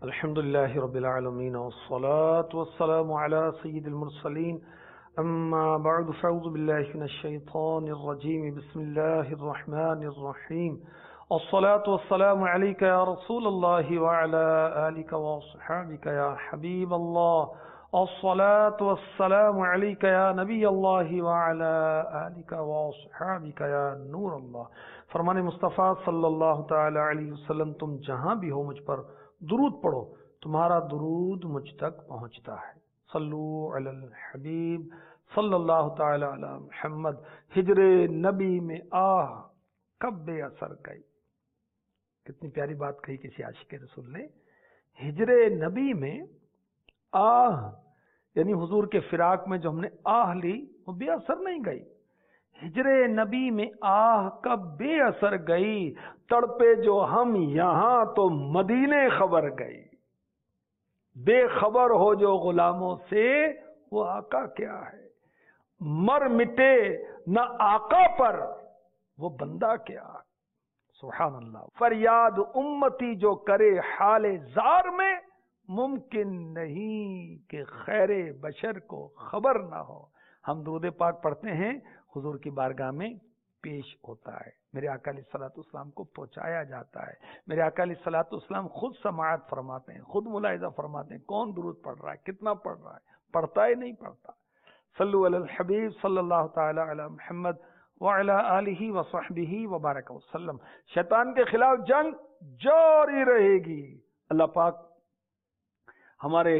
الحمد لله رب العالمين والصلاة والسلام على سيد المرسلين أما بعد فأعوذ بالله من الشيطان الرجيم بسم الله الرحمن الرحيم الصلاة والسلام عليك يا رسول الله وعلى آلك وصحابك يا حبيب الله الصلاة والسلام عليك يا نبي الله وعلى آلك وصحابك يا نور الله. فرمان مصطفیٰ صلی اللہ تعالی علیہ وسلم تم جہاں بھی ہو مجھ پر درود پڑھو، تمہارا درود مجھ تک پہنچتا ہے. صلو علی الحبیب صلی اللہ تعالی علی محمد. ہجر نبی میں آہ کب بے اثر گئی. کتنی پیاری بات کہی کسی عاشق رسول نے. ہجر نبی میں آہ یعنی حضور کے فراق میں جو ہم نے آہ لی وہ بے اثر نہیں گئی. ہجر نبی میں آہ کب بے اثر گئی، تڑپے جو ہم یہاں تو مدینے خبر گئی. بے خبر ہو جو غلاموں سے وہ آقا کیا ہے، مر مٹے نہ آقا پر وہ بندہ کیا. سبحان اللہ. فریاد امتی جو کرے حال زار میں، ممکن نہیں کہ خیر بشر کو خبر نہ ہو. ہم درود پاک پڑھتے ہیں، حضور کی بارگاہ میں پیش ہوتا ہے، میرے آقا علیہ الصلوۃ والسلام کو پہنچایا جاتا ہے. میرے آقا علیہ الصلوۃ والسلام خود سماعت فرماتے ہیں، خود ملاحظہ فرماتے ہیں کون درود پڑھ رہا ہے، کتنا پڑھ رہا ہے، پڑھتا ہے نہیں پڑھتا. صلو علی الحبیب صلی اللہ تعالی علی محمد وعلی آلہ وصحبہ وبارک وسلم. شیطان کے خلاف جنگ جاری رہے گی. اللہ پاک ہمارے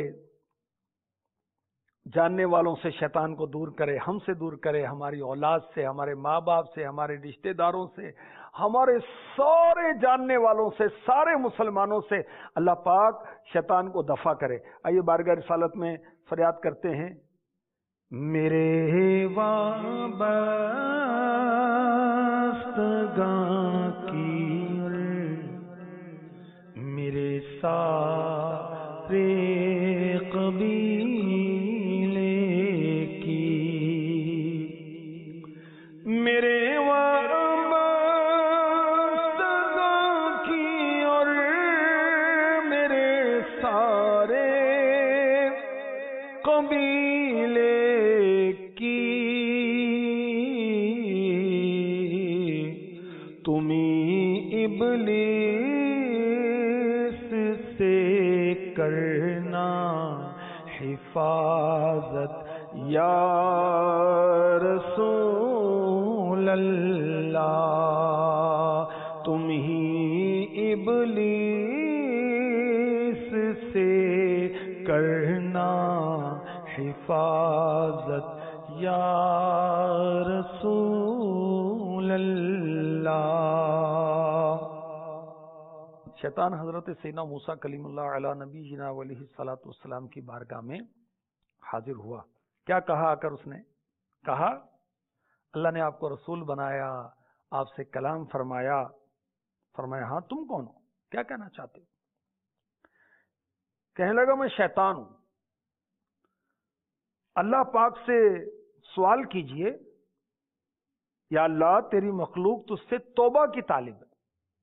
جاننے والوں سے شیطان کو دور کرے، ہم سے دور کرے، ہماری اولاد سے، ہمارے ماں باپ سے، ہمارے رشتہ داروں سے، ہمارے سارے جاننے والوں سے، سارے مسلمانوں سے اللہ پاک شیطان کو دفع کرے. آئیے بارگاہ رسالت میں فریاد کرتے ہیں. میرے وابستگاں کی میرے سارے قبیلے میرے وابستگاں کی اور میرے سارے قبیلے کی تمہیں ابلیس سے کرنا حفاظت یا رسول اللہ. تم ہی ابلیس سے کرنا حفاظت یا رسول اللہ. شیطان حضرت سیدنا موسیٰ کلیم اللہ علی نبی جنا علیہ الصلوۃ والسلام کی بارگاہ میں حاضر ہوا. کیا کہا آ کر؟ اس نے کہا اللہ نے آپ کو رسول بنایا، آپ سے کلام فرمایا. فرمایا ہاں تم کون ہو، کیا کہنا چاہتے ہو؟ کہنے لگا میں شیطان ہوں. اللہ پاک سے سوال کیجئے یا اللہ تیری مخلوق تجھ سے توبہ کی طالب ہے.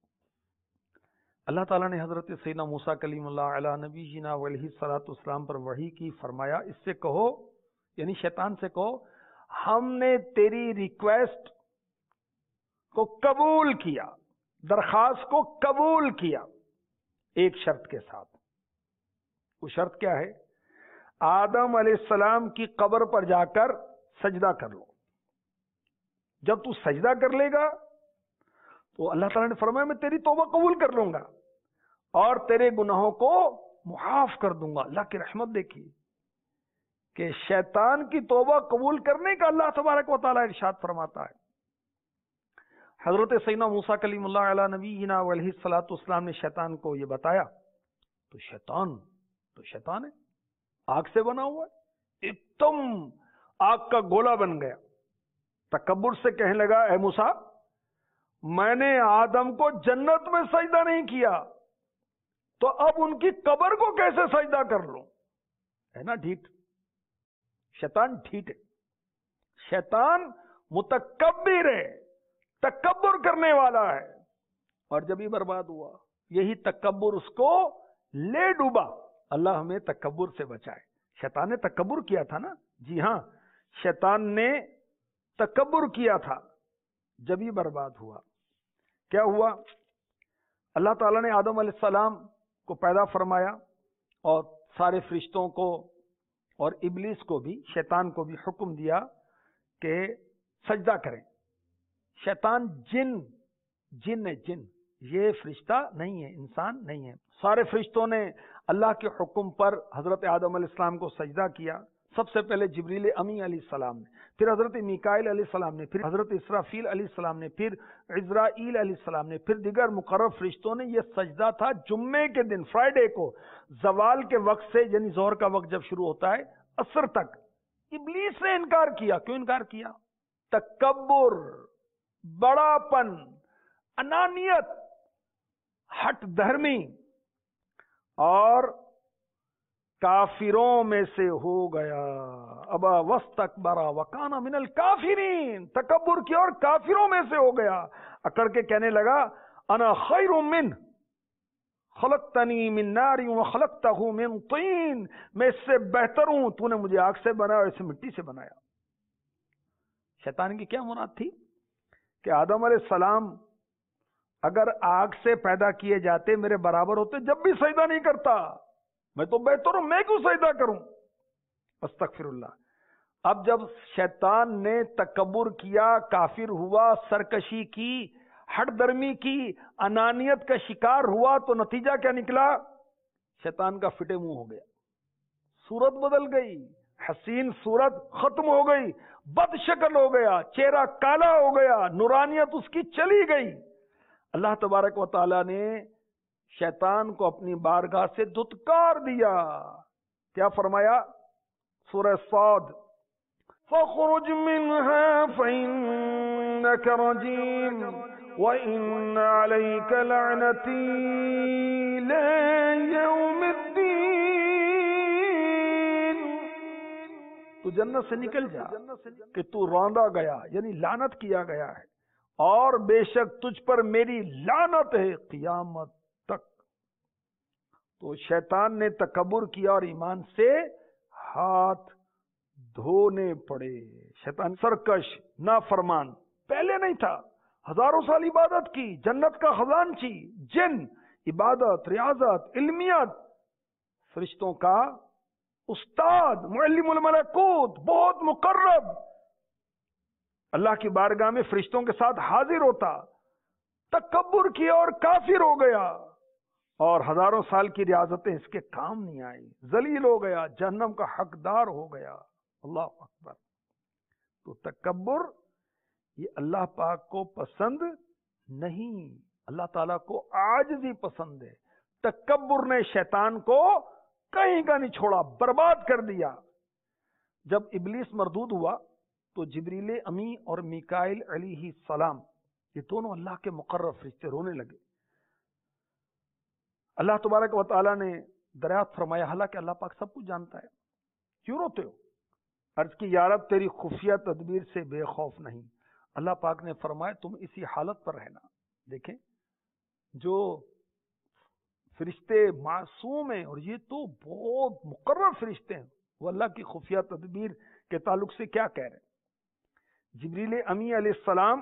اللہ تعالیٰ نے حضرت سیدنا موسیٰ کلیم اللہ علی نبی جنا علیہ الصلوۃ والسلام پر وحی کی. فرمایا اس سے کہو، یعنی شیطان سے کہو ہم نے تیری ریکویسٹ کو قبول کیا، درخواست کو قبول کیا، ایک شرط کے ساتھ. وہ شرط کیا ہے؟ آدم علیہ السلام کی قبر پر جا کر سجدہ کر لو. جب تو سجدہ کر لے گا تو اللہ تعالیٰ نے فرمایا میں تیری توبہ قبول کر لوں گا اور تیرے گناہوں کو معاف کر دوں گا. اللہ کی رحمت دیکھیے کہ شیطان کی توبہ قبول کرنے کا اللہ تبارک و تعالیٰ ارشاد فرماتا ہے. حضرت سیدنا موسیٰ کلیم اللہ علی نبی جنا علیہ الصلوۃ والسلام نے شیطان کو یہ بتایا تو شیطان ہے، آگ سے بنا ہوا ہے، ایک دم آگ کا گولا بن گیا. تکبر سے کہنے لگا اے موسیٰ میں نے آدم کو جنت میں سجدہ نہیں کیا تو اب ان کی قبر کو کیسے سجدہ کر لوں. ہے نا ڈھیٹ. شیطان ڈھیٹ ہے. شیطان متکبر ہے، تکبر کرنے والا ہے، اور جب ہی برباد ہوا. یہی تکبر اس کو لے ڈوبا۔ اللہ ہمیں تکبر سے بچائے۔ شیطان نے تکبر کیا تھا نا، جی ہاں، شیطان نے تکبر کیا تھا، جب ہی برباد ہوا۔ کیا ہوا؟ اللہ تعالیٰ نے آدم علیہ السلام کو پیدا فرمایا اور سارے فرشتوں کو اور ابلیس کو بھی، شیطان کو بھی حکم دیا کہ سجدہ کریں۔ شیطان جن ہے، جن، یہ فرشتہ نہیں ہے، انسان نہیں ہے۔ سارے فرشتوں نے اللہ کے حکم پر حضرت آدم علیہ السلام کو سجدہ کیا۔ سب سے پہلے جبریل امی علیہ السلام نے، پھر حضرت میکائیل علیہ السلام نے، پھر حضرت اسرافیل علیہ السلام نے، پھر عزرائیل علیہ السلام نے، پھر دیگر مقرب فرشتوں نے۔ یہ سجدہ تھا جمعے کے دن، فرائیڈے کو، زوال کے وقت سے، یعنی ظہر کا وقت جب شروع ہوتا ہے، عصر تک۔ ابلیس نے انکار کیا۔ کیوں انکار کیا؟ تکبر، بڑا پن، انانیت، ہٹ دھرمی، اور کافروں میں سے ہو گیا۔ ابا واستکبر وکان من الکافرین، تکبر کیا اور کافروں میں سے ہو گیا۔ اکڑ کے کہنے لگا انا خیر من خلقتنی من نار وخلقتہ من طین، میں اس سے بہتر ہوں، تو نے مجھے آگ سے بنایا اور اسے مٹی سے بنایا۔ شیطان کی کیا مراد تھی کہ آدم علیہ السلام اگر آگ سے پیدا کیے جاتے میرے برابر ہوتے، جب بھی سجدہ نہیں کرتا، میں تو بہتر ہوں، میں کیوں سجدہ کروں؟ استغفر اللہ۔ اب جب شیطان نے تکبر کیا، کافر ہوا، سرکشی کی، ہٹ درمی کی، انانیت کا شکار ہوا، تو نتیجہ کیا نکلا؟ شیطان کا فٹے منہ ہو گیا، صورت بدل گئی، حسین صورت ختم ہو گئی، بد شکل ہو گیا، چہرہ کالا ہو گیا، نورانیت اس کی چلی گئی۔ اللہ تبارک و تعالی نے شیطان کو اپنی بارگاہ سے دھتکار دیا۔ کیا فرمایا؟ سورہ صاد، فَخْرُجْ مِنْهَا فَإِنَّكَ رَجِيمٌ وَإِنَّ عَلَيْكَ لَعْنَتِي إِلَى يَوْمِ الدِّينِ۔ تو جنت سے نکل جا کہ تو روندا گیا، یعنی لعنت کیا گیا ہے، اور بے شک تجھ پر میری لعنت ہے قیامت تک۔ تو شیطان نے تکبر کیا اور ایمان سے ہاتھ دھونے پڑے۔ شیطان سرکش، نافرمان، پہلے نہیں تھا، ہزاروں سال عبادت کی، جنت کا خزانچی، جن، عبادت، ریاضت، علمیت، فرشتوں کا استاد، معلم الملکوت، بہت مقرب، اللہ کی بارگاہ میں فرشتوں کے ساتھ حاضر ہوتا، تکبر کیا اور کافر ہو گیا، اور ہزاروں سال کی ریاضتیں اس کے کام نہیں آئی، ذلیل ہو گیا، جہنم کا حقدار ہو گیا۔ اللہ اکبر۔ تو تکبر یہ اللہ پاک کو پسند نہیں، اللہ تعالیٰ کو عاجزی پسند ہے۔ تکبر نے شیطان کو کہیں کا نہیں چھوڑا، برباد کر دیا۔ جب ابلیس مردود ہوا تو جبریل امی اور میکائیل علیہ السلام، یہ دونوں اللہ کے مقرب فرشتے، رونے لگے۔ اللہ تبارک و تعالیٰ نے دریافت فرمایا، حالانکہ اللہ پاک سب کچھ جانتا ہے، کیوں روتے ہو؟ عرض کی یا رب تیری خفیہ تدبیر سے بے خوف نہیں۔ اللہ پاک نے فرمایا تم اسی حالت پر رہنا۔ دیکھیں، جو فرشتے معصوم ہیں، اور یہ تو بہت مقرب فرشتے ہیں، وہ اللہ کی خفیہ تدبیر کے تعلق سے کیا کہہ رہے ہیں؟ جبریل امی علیہ السلام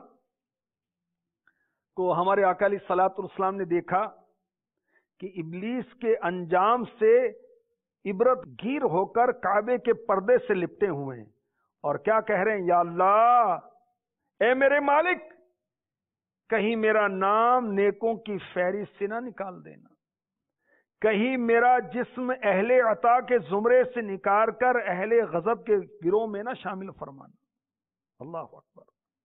کو ہمارے آقا علیہ الصلوۃ والسلام نے دیکھا کہ ابلیس کے انجام سے عبرت گیر ہو کر کعبے کے پردے سے لپٹے ہوئے ہیں، اور کیا کہہ رہے ہیں؟ یا اللہ، اے میرے مالک، کہیں میرا نام نیکوں کی فہرست سے نہ نکال دینا، کہیں میرا جسم اہل عطا کے زمرے سے نکال کر اہل غضب کے گروہ میں نہ شامل فرمانا۔ اللہ اکبر۔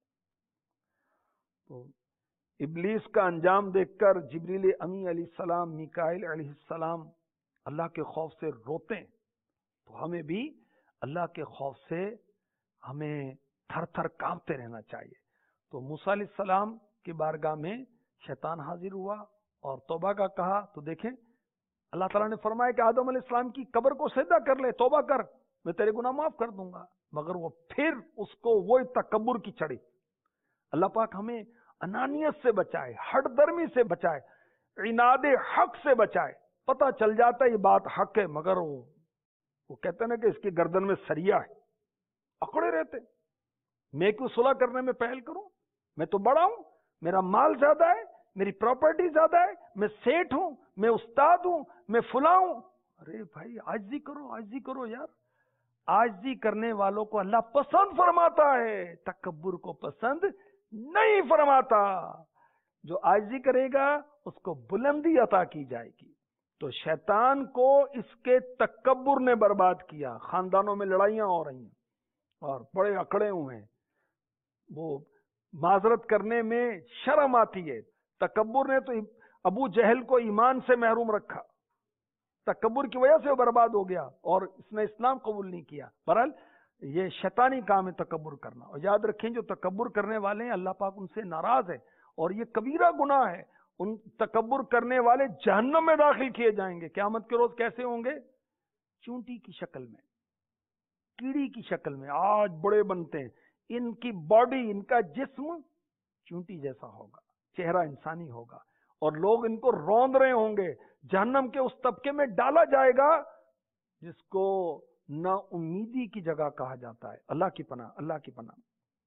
تو ابلیس کا انجام دیکھ کر جبریل امی علیہ السلام، میکائیل علیہ السلام اللہ کے خوف سے روتے ہیں، تو ہمیں بھی اللہ کے خوف سے ہمیں تھر تھر کانپتے رہنا چاہیے۔ تو موسیٰ علیہ السلام کی بارگاہ میں شیطان حاضر ہوا اور توبہ کا کہا، تو دیکھیں اللہ تعالیٰ نے فرمایا کہ آدم علیہ السلام کی قبر کو سجدہ کر لے، توبہ کر، میں تیرے گناہ معاف کر دوں گا، مگر وہ پھر اس کو وہی تکبر کی چڑھی۔ اللہ پاک ہمیں انانیت سے بچائے، ہٹ درمی سے بچائے، عناد حق سے بچائے۔ پتہ چل جاتا ہے یہ بات حق ہے، مگر وہ کہتے ہیں نا کہ اس کی گردن میں سریا ہے، اکڑے رہتے. میں کیوں صلح کرنے میں پہل کروں؟ میں تو بڑا ہوں، میرا مال زیادہ ہے، میری پراپرٹی زیادہ ہے، میں سیٹ ہوں، میں استاد ہوں، میں فلاں ہوں. ارے بھائی عاجزی کرو، عاجزی کرو یار. عاجزی کرنے والوں کو اللہ پسند فرماتا ہے، تکبر کو پسند نہیں فرماتا. جو عاجزی کرے گا اس کو بلندی عطا کی جائے گی. تو شیطان کو اس کے تکبر نے برباد کیا. خاندانوں میں لڑائیاں ہو رہی ہیں اور بڑے اکڑے ہوئے ہیں، وہ معذرت کرنے میں شرم آتی ہے. تکبر نے تو ابو جہل کو ایمان سے محروم رکھا، تکبر کی وجہ سے وہ برباد ہو گیا اور اس نے اسلام قبول نہیں کیا. بہرحال یہ شیطانی کام ہے تکبر کرنا. اور یاد رکھیں جو تکبر کرنے والے ہیں اللہ پاک ان سے ناراض ہے اور یہ کبیرہ گناہ ہے. ان تکبر کرنے والے جہنم میں داخل کیے جائیں گے. قیامت کے روز کیسے ہوں گے؟ چونٹی کی شکل میں، کیڑی کی شکل میں. آج بڑے بنتے ہیں، ان کی باڈی، ان کا جسم چونٹی جیسا ہوگا، چہرہ انسانی ہوگا اور لوگ ان کو روند رہے ہوں گے. جہنم کے اس طبقے میں ڈالا جائے گا جس کو نا امیدی کی جگہ کہا جاتا ہے. اللہ کی پناہ، اللہ کی پناہ.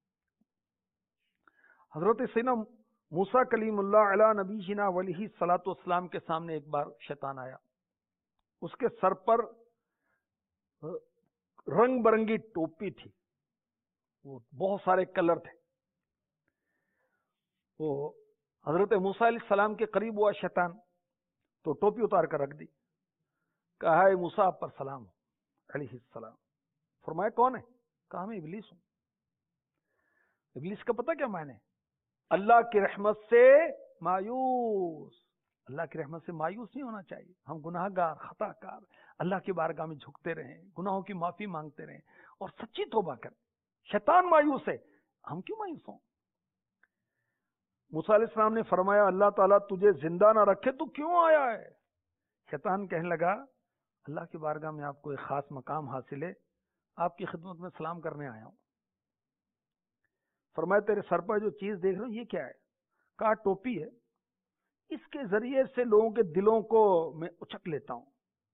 حضرت سیدنا موسیٰ کلیم اللہ علیہ نبی جنا علیہ الصلوۃ والسلام کے سامنے ایک بار شیطان آیا. اس کے سر پر رنگ برنگی ٹوپی تھی، وہ بہت سارے کلر تھے. وہ حضرت موسیٰ علیہ السلام کے قریب ہوا شیطان تو ٹوپی اتار کر رکھ دی. کہا ہے موسیٰ آپ پر سلام علیہ السلام. فرمایا کون ہے؟ کہا میں ابلیس ہوں. ابلیس کا پتہ کیا معنی ہے؟ اللہ کی رحمت سے مایوس. اللہ کی رحمت سے مایوس نہیں ہونا چاہیے. ہم گناہ گار، خطا کار، اللہ کی بارگاہ میں جھکتے رہیں، گناہوں کی معافی مانگتے رہیں اور سچی توبہ کریں. شیطان مایوس ہے، ہم کیوں مایوس ہوں؟ موسیٰ علیہ السلام نے فرمایا اللہ تعالیٰ تجھے زندہ نہ رکھے تو کیوں آیا ہے؟ شیطان کہنے لگا اللہ کی بارگاہ میں آپ کو ایک خاص مقام حاصل ہے، آپ کی خدمت میں سلام کرنے آیا ہوں. فرمایا تیرے سر پر جو چیز دیکھ رہا ہوں یہ کیا ہے؟ کہا ٹوپی ہے، اس کے ذریعے سے لوگوں کے دلوں کو میں اچک لیتا ہوں.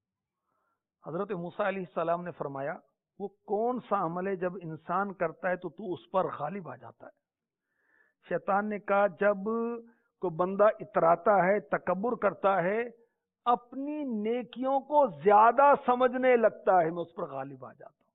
حضرت موسیٰ علیہ السلام نے فرمایا وہ کون سا عمل ہے جب انسان کرتا ہے تو اس پر غالب آ جاتا ہے؟ شیطان نے کہا جب کوئی بندہ اتراتا ہے، تکبر کرتا ہے، اپنی نیکیوں کو زیادہ سمجھنے لگتا ہے، میں اس پر غالب آ جاتا ہوں.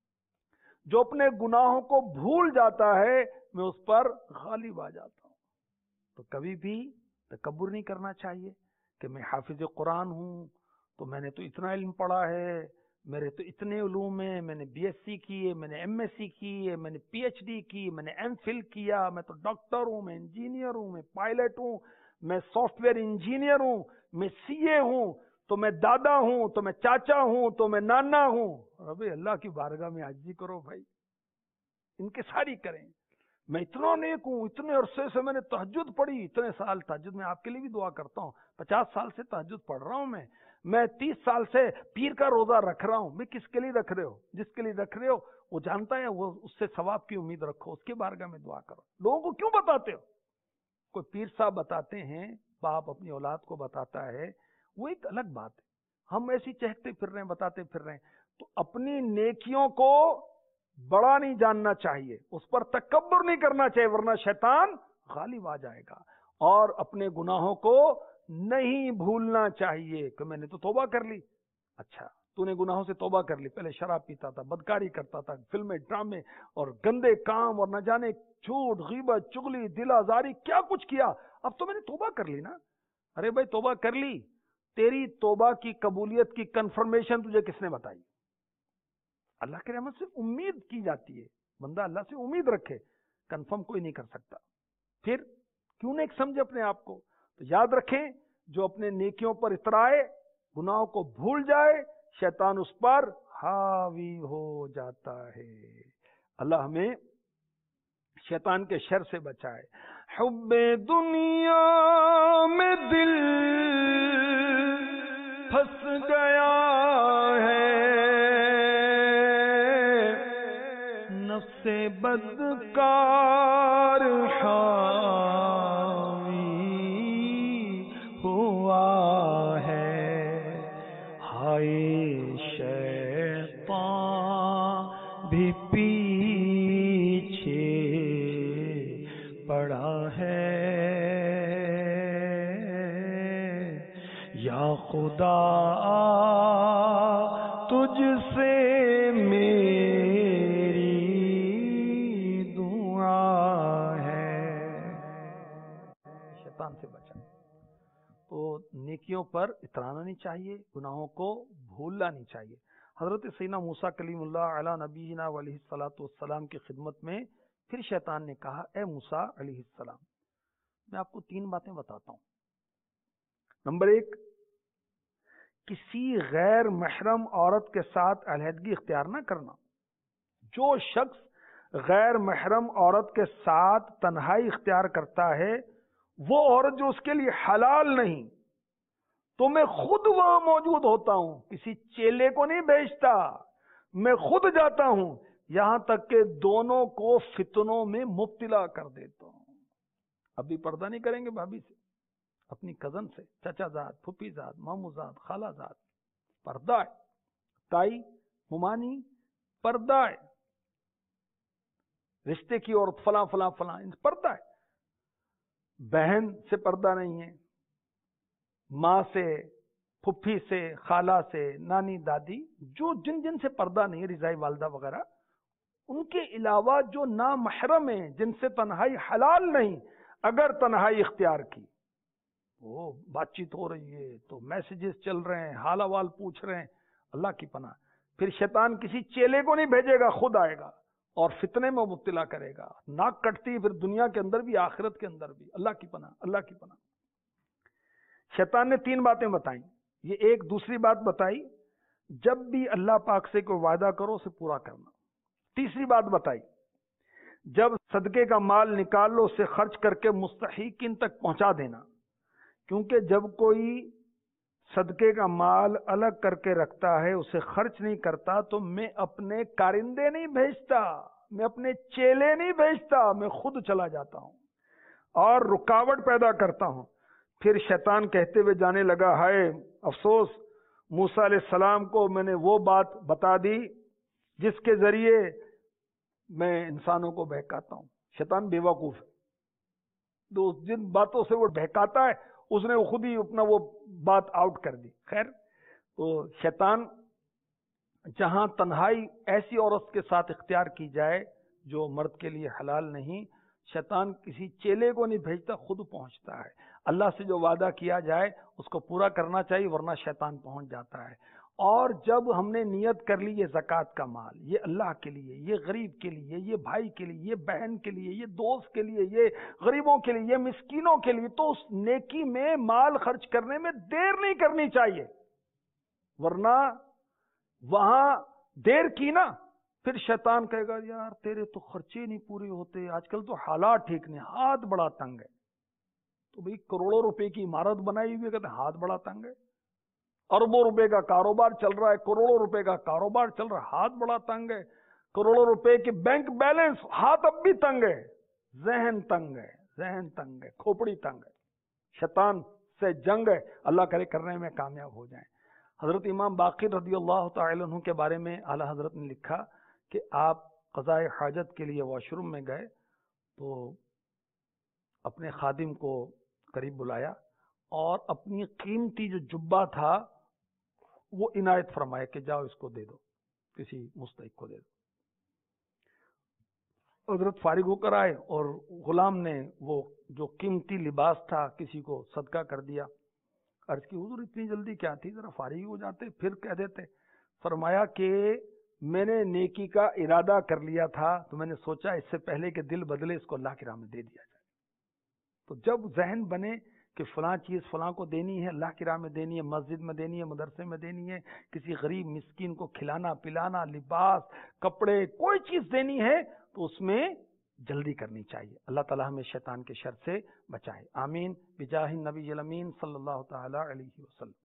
جو اپنے گناہوں کو بھول جاتا ہے میں اس پر غالب آ جاتا ہوں. تو کبھی بھی تکبر نہیں کرنا چاہیے کہ میں حافظ قرآن ہوں تو میں نے تو اتنا علم پڑھا ہے، میرے تو اتنے علوم ہیں، میں نے بی ایس سی کی ہے، میں نے ایم ایس سی کی ہے، میں نے پی ایچ ڈی کی، میں نے ایم فل کیا، میں تو ڈاکٹر ہوں، میں انجینئر ہوں، میں پائلٹ ہوں، میں سافٹ ویئر انجینئر ہوں، میں سی اے ہوں، تو میں دادا ہوں، تو میں چاچا ہوں، تو میں نانا ہوں. ابھی اللہ کی بارگاہ میں عاجزی کرو بھائی، ان کی ساری کریں. میں اتنا نیک ہوں، اتنے عرصے سے میں نے تہجد پڑھی، اتنے سال تہجد میں آپ کے لیے بھی دعا کرتا ہوں، 50 سال سے تہجد پڑھ رہا ہوں میں 30 سال سے پیر کا روزہ رکھ رہا ہوں. میں کس کے لیے رکھ رہے ہو؟ جس کے لیے رکھ رہے ہو وہ جانتا ہے، وہ اس سے ثواب کی امید رکھو، اس کے بارگاہ میں دعا کرو. لوگوں کو کیوں بتاتے ہو؟ کوئی پیر صاحب بتاتے ہیں، باپ اپنی اولاد کو بتاتا ہے، وہ ایک الگ بات ہے. ہم ایسی چہکتے پھر رہے ہیں، بتاتے پھر رہے ہیں. تو اپنی نیکیوں کو بڑا نہیں جاننا چاہیے، اس پر تکبر نہیں کرنا چاہیے، ورنہ شیطان غالب آ جائے گا. اور اپنے گناہوں کو نہیں بھولنا چاہیے کہ میں نے تو توبہ کر لی. اچھا تو نے گناہوں سے توبہ کر لی، پہلے شراب پیتا تھا، بدکاری کرتا تھا، فلمیں، ڈرامے اور گندے کام اور نہ جانے جھوٹ، غیبت، چغلی، دل آزاری، کیا کچھ کیا. اب تو میں نے توبہ کر لی نا. ارے بھائی توبہ کر لی، تیری توبہ کی قبولیت کی کنفرمیشن تجھے کس نے بتائی؟ اللہ کی رحمت سے امید کی جاتی ہے، بندہ اللہ سے امید رکھے، کنفرم کوئی نہیں کر سکتا. پھر کیوں نہیں سمجھے اپنے آپ کو؟ تو یاد رکھیں جو اپنے نیکیوں پر اترائے، گناہوں کو بھول جائے، شیطان اس پر حاوی ہو جاتا ہے. اللہ ہمیں شیطان کے شر سے بچائے. حب دنیا میں دل پھنس گیا ہے، نفس بدکار حاوی ہوا ہے. ہائے شیطان بھی پیچھے پڑا ہے، یا خدا تجھ سے میری دعا ہے۔ شیطان سے بچا، تو نیکیوں پر اترانا نہیں چاہیے، گناہوں کو بھولنا نہیں چاہیے۔ حضرت سیدنا موسیٰ کلیم اللہ علیہ نبینا علیہ الصلوۃ والسلام کی خدمت میں پھر شیطان نے کہا، اے موسیٰ علیہ السلام، میں آپ کو 3 باتیں بتاتا ہوں۔ نمبر 1، کسی غیر محرم عورت کے ساتھ علیحدگی اختیار نہ کرنا۔ جو شخص غیر محرم عورت کے ساتھ تنہائی اختیار کرتا ہے، وہ عورت جو اس کے لیے حلال نہیں، تو میں خود وہاں موجود ہوتا ہوں، کسی چیلے کو نہیں بھیجتا، میں خود جاتا ہوں، یہاں تک کہ دونوں کو فتنوں میں مبتلا کر دیتا ہوں۔ اب بھی پردہ نہیں کریں گے بھابھی سے، اپنی کزن سے، چچا زاد، پھوپھی زاد، مامو زاد، خالہ زاد، پردہ ہے، تائی، ممانی، پردہ ہے، رشتے کی عورت فلاں فلاں فلاں، پردہ ہے۔ بہن سے پردہ نہیں ہے، ماں سے، پھپھی سے، خالہ سے، نانی دادی، جو جن سے پردہ نہیں ہے، رضائی والدہ وغیرہ، ان کے علاوہ جو نامحرم ہیں، جن سے تنہائی حلال نہیں، اگر تنہائی اختیار کی، وہ بات چیت ہو رہی ہے تو میسیجز چل رہے ہیں، حال احوال پوچھ رہے ہیں، اللہ کی پناہ، پھر شیطان کسی چیلے کو نہیں بھیجے گا، خود آئے گا اور فتنے میں مبتلا کرے گا، ناک کٹتی پھر دنیا کے اندر بھی آخرت کے اندر بھی، اللہ کی پناہ، اللہ کی پناہ۔ شیطان نے 3 باتیں بتائیں، یہ ایک دوسری بات بتائی، جب بھی اللہ پاک سے کوئی وعدہ کرو اسے پورا کرنا۔ تیسری بات بتائی، جب صدقے کا مال نکال لو اسے خرچ کر کے مستحقین تک پہنچا دینا، کیونکہ جب کوئی صدقے کا مال الگ کر کے رکھتا ہے، اسے خرچ نہیں کرتا، تو میں اپنے کارندے نہیں بھیجتا، میں اپنے چیلے نہیں بھیجتا، میں خود چلا جاتا ہوں اور رکاوٹ پیدا کرتا ہوں۔ پھر شیطان کہتے ہوئے جانے لگا، ہائے افسوس، موسیٰ علیہ السلام کو میں نے وہ بات بتا دی جس کے ذریعے میں انسانوں کو بہکاتا ہوں۔ شیطان بے وقوف ہے، تو جن باتوں سے وہ بہکاتا ہے اس نے خود ہی اپنا وہ بات آؤٹ کر دی۔ خیر، تو شیطان جہاں تنہائی ایسی عورت کے ساتھ اختیار کی جائے جو مرد کے لیے حلال نہیں، شیطان کسی چیلے کو نہیں بھیجتا، خود پہنچتا ہے۔ اللہ سے جو وعدہ کیا جائے اس کو پورا کرنا چاہیے، ورنہ شیطان پہنچ جاتا ہے۔ اور جب ہم نے نیت کر لی یہ زکوٰۃ کا مال، یہ اللہ کے لیے، یہ غریب کے لیے، یہ بھائی کے لیے، یہ بہن کے لیے، یہ دوست کے لیے، یہ غریبوں کے لیے، یہ مسکینوں کے لیے، تو اس نیکی میں مال خرچ کرنے میں دیر نہیں کرنی چاہیے، ورنہ وہاں دیر کی نا، پھر شیطان کہے گا یار تیرے تو خرچے نہیں پورے ہوتے، آج کل تو حالات ٹھیک نہیں، ہاتھ بڑا تنگ ہے، تو بھئی کروڑوں روپے کی عمارت بنائی ہوئی ہے، کہتے ہیں ہاتھ بڑا تنگ ہے، اربوں روپے کا کاروبار چل رہا ہے، کروڑوں روپے کا کاروبار چل رہا ہے، ہاتھ بڑا تنگ ہے، کروڑوں روپے کے بینک بیلنس، ہاتھ اب بھی تنگ ہے، ذہن تنگ ہے، ذہن تنگ ہے، کھوپڑی تنگ ہے، شیطان سے جنگ ہے، اللہ کرے کرنے میں کامیاب ہو جائیں۔ حضرت امام باقر رضی اللہ تعالی عنہ کے بارے میں اعلیٰ حضرت نے لکھا کہ آپ قضاء حاجت کے لیے واش روم میں گئے تو اپنے خادم کو قریب بلایا اور اپنی قیمتی جو جبہ تھا وہ عنایت فرمایا کہ جاؤ اس کو دے دو، کسی مستحق کو دے دو۔ حضرت فارغ ہو کر آئے اور غلام نے وہ جو قیمتی لباس تھا کسی کو صدقہ کر دیا۔ عرض کی حضور اتنی جلدی کیا تھی، ذرا فارغ ہو جاتے پھر کہہ دیتے۔ فرمایا کہ میں نے نیکی کا ارادہ کر لیا تھا، تو میں نے سوچا اس سے پہلے کہ دل بدلے اس کو اللہ کی راہ میں دے دیا جائے۔ تو جب ذہن بنے کہ فلاں چیز فلاں کو دینی ہے، اللہ کی راہ میں دینی ہے، مسجد میں دینی ہے، مدرسے میں دینی ہے، کسی غریب مسکین کو کھلانا پلانا، لباس، کپڑے، کوئی چیز دینی ہے تو اس میں جلدی کرنی چاہیے۔ اللہ تعالی ہمیں شیطان کے شر سے بچائے، آمین، بجاہ النبی الامین صلی اللہ تعالی علیہ وسلم۔